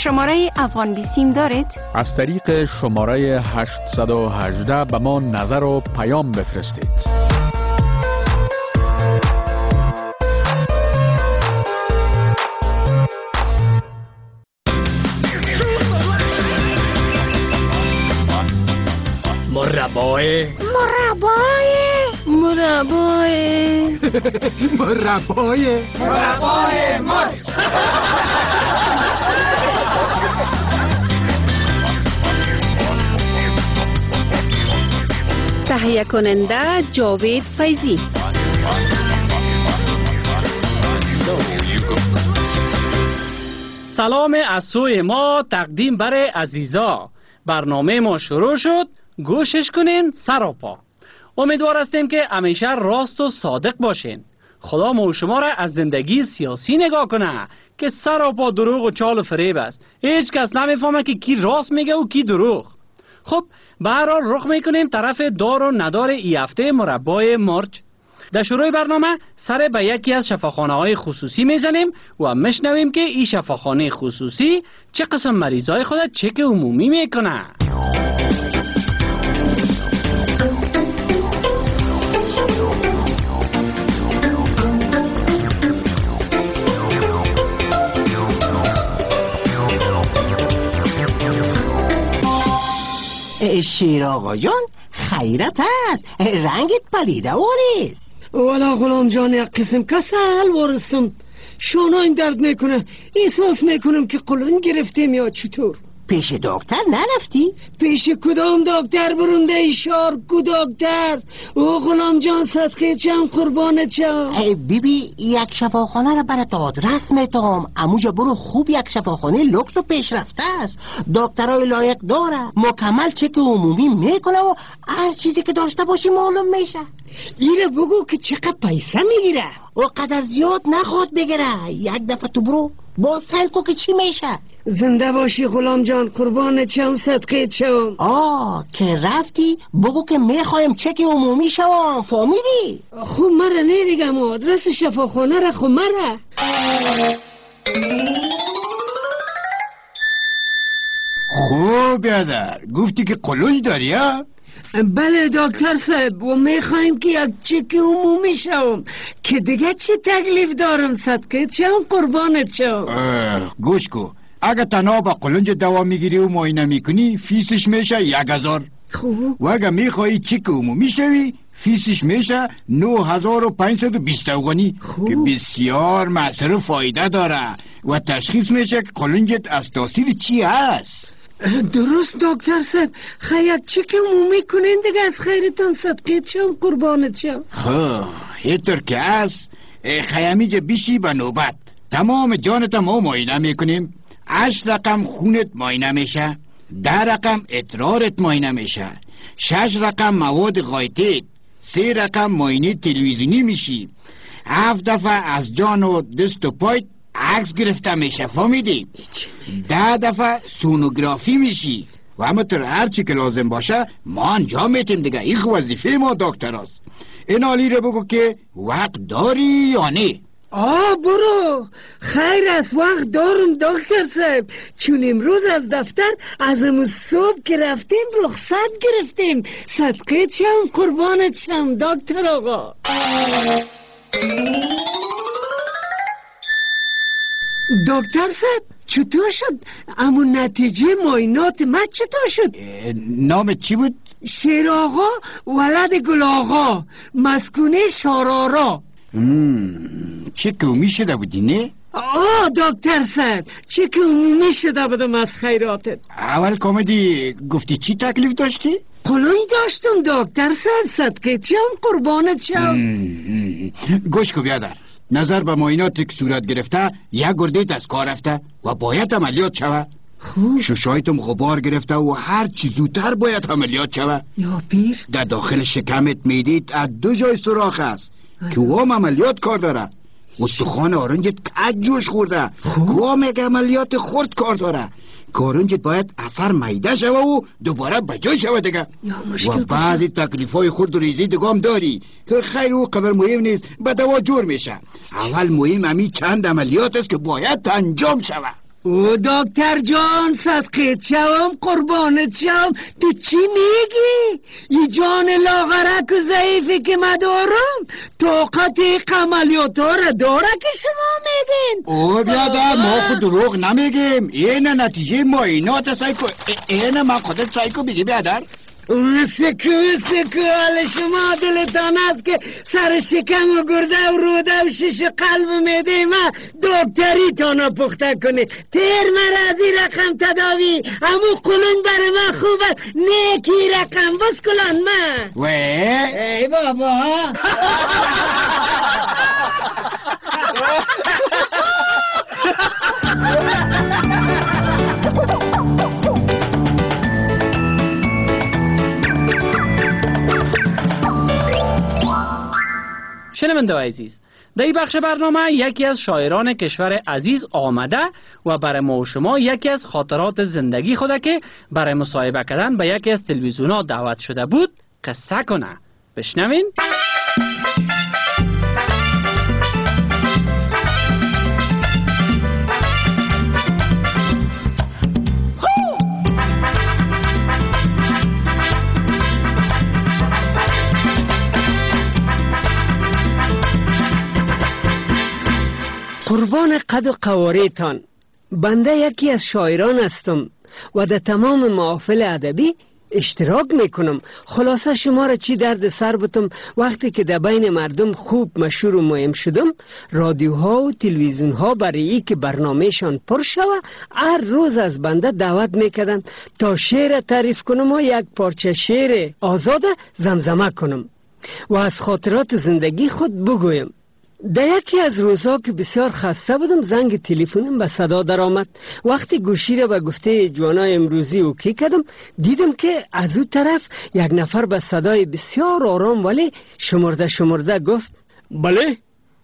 شماره افغان بیسیم دارید؟ از طریق شماره 818 به ما نظر و پیام بفرستید. مربای تهیه کننده جاوید فیضی. سلام از سوی ما تقدیم بر عزیزا. برنامه ما شروع شد، گوشش کنین سراپا. امیدوار هستیم که همیشه راست و صادق باشین. خدا ما و شما را از زندگی سیاسی نگاه کنه که سراپا دروغ و چال و فریب است. هیچ کس نمیفهمه که کی راست میگه و کی دروغ. خب به هر حال رخ میکنیم طرف دار و ندار ای هفته مربای مرج. در شروع برنامه سر به یکی از شفاخانه های خصوصی میزنیم و میشنویم که این شفاخانه خصوصی چه قسم مریضای خود چک عمومی میکنه. شیر آقا جان خیرت است، رنگت پلیده اوریست. والا غلام جان یک قسم کسل وارستم، شانایم درد میکنه، احساس میکنم که قولون گرفتیم یا چطور. پیش دکتر نرفتی؟ پیش کدام دکتر برونده ایشار کو دکتر؟ او غلام جان صدقه چم قربانت چم. بیبی یک شفاخانه را برات آدرس میتام، اموجا برو خوب یک شفاخانه لوکس و پیشرفته است، دکترای لایق داره، مکمل چک عمومی میکنه و هر چیزی که داشته باشی معلوم میشه. ایره بگو که چقدر پیسه میگیره؟ و قدر زیاد نخواد بگیره، یک دفعه تو برو باز سل کو که چی میشه. زنده باشی غلام جان قربانت چم صدقه چم. که رفتی بگو که میخوایم چک عمومی شوام، فهمیدی؟ خوب مره نیدیگم آدرس شفاخانه را خوب مره. خوب بیادر گفتی که قلوج داری ها؟ بله دکتر صاحب و میخوایم که یک چک عمومی شوم که دیگه چه تکلیف دارم صدقه چم قربانت چم. گوش کو، اگه تنها با قلنج دوا میگیری و معاینه میکنی فیسش میشه 1000. خوب. و اگه میخوایی چک عمومی شوی فیسش میشه 9520 افغانی که بسیار مؤثر و فایده داره و تشخیص میشه که قلنجت از تاثیر چی هست. درست دکتر صاحب، یک چک عمومی کنین دیگه از خیرتان صدقه چم قربانت چم. اینطور که هست خیمیج بیشی به نوبت تمام جانت ما معاینه میکنیم. 8 رقم خونت معاینه میشه، 10 رقم ادرارت معاینه میشه، 6 رقم مواد غایطت، 3 رقم معاینه تلویزیونی میشی، 7 دفعه از جان و دست و پایت عکس گرفته میشه، فهمیدی؟ 10 دفعه سونوگرافی میشی و همونطور هر چی که لازم باشه ما انجام میتیم دیگه. این وظیفه ما دکتر هست. این حالی رو بگو که وقت داری یا نه؟ برو خیر است، وقت دارم دکتر صاحب، چون امروز از دفتر از امروز صبح که رفتیم رخصت گرفتیم. صدقه چم قربانت چم دکتر آقا. دکتر صاحب چطور شد؟ اما نتیجه معاینات من چطور شد؟ نامت چی بود؟ شیر آقا ولد گل آقا، مسکونه شارارا. چک عمومی شده بودی نه؟ دکتر صاحب چک عمومی شده بودم از خیراتت. اول کامدی گفتی چی تکلیف داشتی؟ قلوی داشتم دکتر صاحب صدقه چم قربانت چم. گوش کو بیادر، نظر به معاینات که صورت گرفته یک گردیت از کار رفته و باید عملیات شوه. ششایتم غبار گرفته و هر چی زودتر باید عملیات شوه. یا پیر در داخل شکمت میدید از 2 جای سوراخ است که هم عملیات کار داره. استخوان آرنجت کج جوش خورده که هم یک عملیات خورد کار داره. کارنجت باید اثر میده شوه و دوباره بجای شوه دیگه. و بعضی تکلیفای خورد و ریزی دیگه هم داری که خیر او قدر مهم نیست، به دوا جور میشه. اول مهم همی چند عملیات است که باید انجام شوه. او دکتر جان، صدقیت شوم، قربانت شوم. تو چی میگی؟ ای جان لاغرک و ضعیفی که من دارم طاقت عملیاتا را داره که شما میگین؟ او بیادر، ما خود دروغ نمیگیم. این نتیجه معاینات سایکو. این من خودت سایکو بگی بیادر. سکو حال شما دلتان است که سر شکم و گرده و روده و شش و قلب و معده ما دکتری تانا پخته کنه. تیر مرضی رقم تداوی همو قلون بر ما خوب است. نیکی رقم بس کلان ما. ای بابا شنونده عزیز، در این بخش برنامه یکی از شاعران کشور عزیز آمده و برای ما و شما یکی از خاطرات زندگی خوده که برای مصاحبه کردن به یکی از تلویزیون‌ها دعوت شده بود قصه کنه. بشنوین. قربان قد و قواریتان، بنده یکی از شاعران هستم و در تمام محافل ادبی اشتراک میکنم. خلاصه شما را چی درد سر بتم وقتی که در بین مردم خوب مشهور و مهم شدم، رادیوها و تلویزیونها برای ای که برنامهشان پر شوه هر روز از بنده دعوت میکردن تا شعر تعریف کنم و یک پارچه شعر آزاده زمزمه کنم و از خاطرات زندگی خود بگویم. در یکی از روزها که بسیار خسته بودم زنگ تلفنم به صدا در آمد. وقتی گوشی را به گفته جوانای امروزی اوکی کردم دیدم که از او طرف یک نفر به صدای بسیار آرام ولی شمرده گفت: بله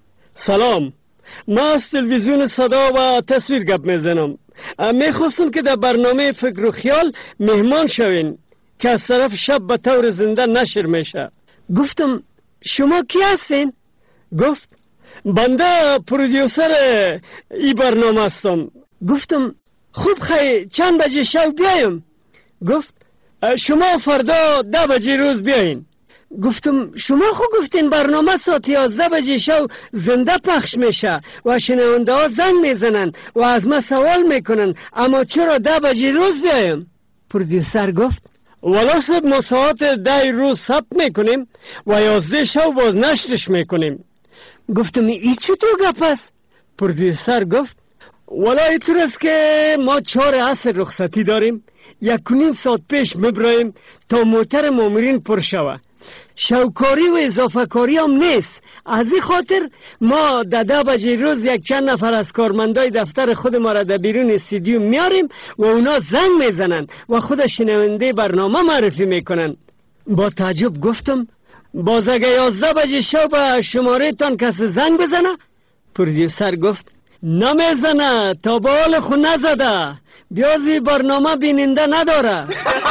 سلام، ما از تلویزیون صدا و تصویر گپ میزنم. میخواستم که در برنامه فکر و خیال مهمان شوین که از طرف شب به طور زنده نشر میشه. گفتم شما کی هستین؟ گفت بنده پرودیوسر ای برنامه هستم. گفتم خوب خیلی چند بجه شب بیایم؟ گفت شما فردا 10 بجه روز بیاین. گفتم شما خود گفتین برنامه ساعت 11 بجه شب زنده پخش میشه و شنونده ها زنگ میزنن و از ما سوال میکنن، اما چرا 10 بجه روز بیایم؟ پرودیوسر گفت والا صد ما ساعت 10 روز ثبت میکنیم و 11 شب باز نشرش میکنیم. گفتم ای چطور گپ است؟ پرودیوسر گفت والا اینطور است که ما 4 عصر رخصتی داریم، 1.5 ساعت پیش مبرایم تا موتر مامورین پر شوه. شوکاری و اضافه کاری هم نیست. از این خاطر ما 10 بجه روز یک چند نفر از کارمندای دفتر خود ما را در بیرون استودیو میاریم و اونا زنگ میزنن و خود شنونده برنامه معرفی میکنن. با تعجب گفتم باز اگه 11 بجه شب شماره تان کسی زنگ بزنه؟ پرودیوسر گفت نمیزنه، تا به حال خود نزده، بیازی برنامه بیننده نداره.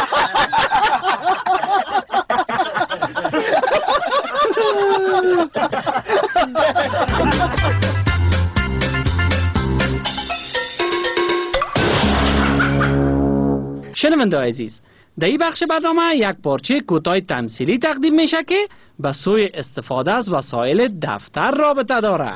شنونده عزیز، در این بخش برنامه یک پارچه کوتاه تمثیلی تقدیم میشه که به سوی استفاده از وسایل دفتر رابطه داره.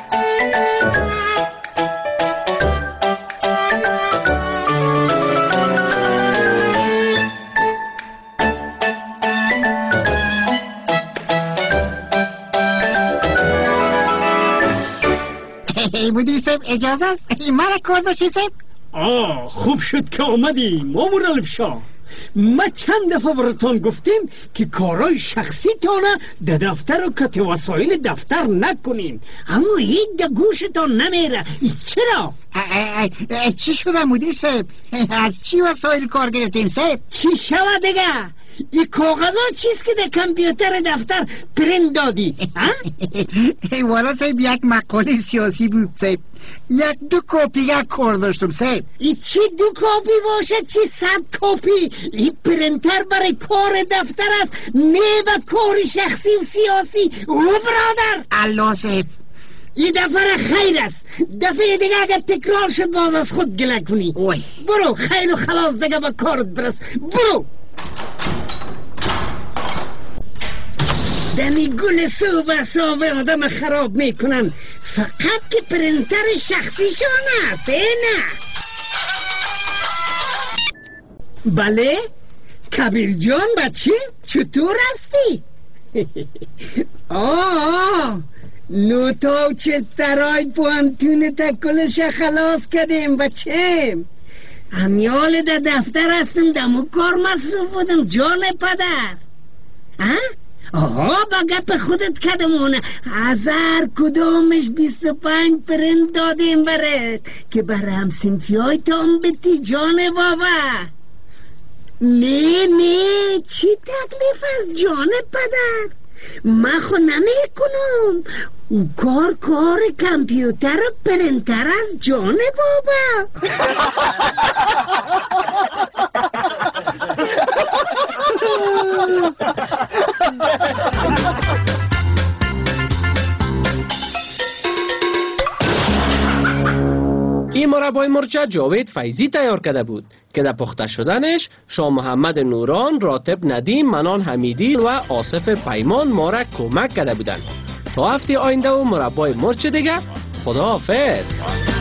مدیر صاحب اجازه است؟ مرا کرداشی صاحب؟ خوب شد که آمدی مامور الفشا. ما چند دفعه براتون گفتیم که کارهای شخصی تانه در دفتر و کت وسایل دفتر نکنین، اما هیچ در گوشتان نمیره. چرا؟ چی شده مدیر صاحب؟ از چی وسایل کار گرفتیم صاحب؟ چی شود دیگه؟ این کاغذها چیست که در کامپیوتر دفتر پرینت دادی؟ والا صاحب یک مقاله سیاسی بود صاحب، 1-2 کپی کار داشتم صاحب. ای چی 2 کپی باشه چی 100 کپی؟ این پرینتر برای کار دفتر است، نه به کار شخصی و سیاسی. او برادر الله صاحب این دفعه خیر است. دفعه دیگه اگر تکرار شد باز از خود گله کنی. برو خیر و خلاص دیگه با کارت برس. برو. دمی گل صبح آدم خراب میکنن، فقط که پرنتر شخصیشان است. نه بله کبیر جان بچه چطور هستی؟ نو تا چه ترای پوانتون تکلش خلاص کردیم بچه. همیال در دفتر هستم دمو کار مصروف بودم جان پدر. با گپ خودت کدمونه از هر کدامش 25 پرنت دادیم برد که برام سنفی های تام بتی جان بابا. نه چی تکلیف از جان پدر؟ من خو نمی کنم. او کار کامپیوتر و پرنتر از جان بابا. این مربای مرچ جاوید فیضی تیار کرده بود که در پخته شدنش شاه محمد نوران، راتب ندیم، منان حمیدی و آصف پیمان ما را کمک کرده بودند. تا هفته آینده و مربای مرچ دیگه، خداحافظ.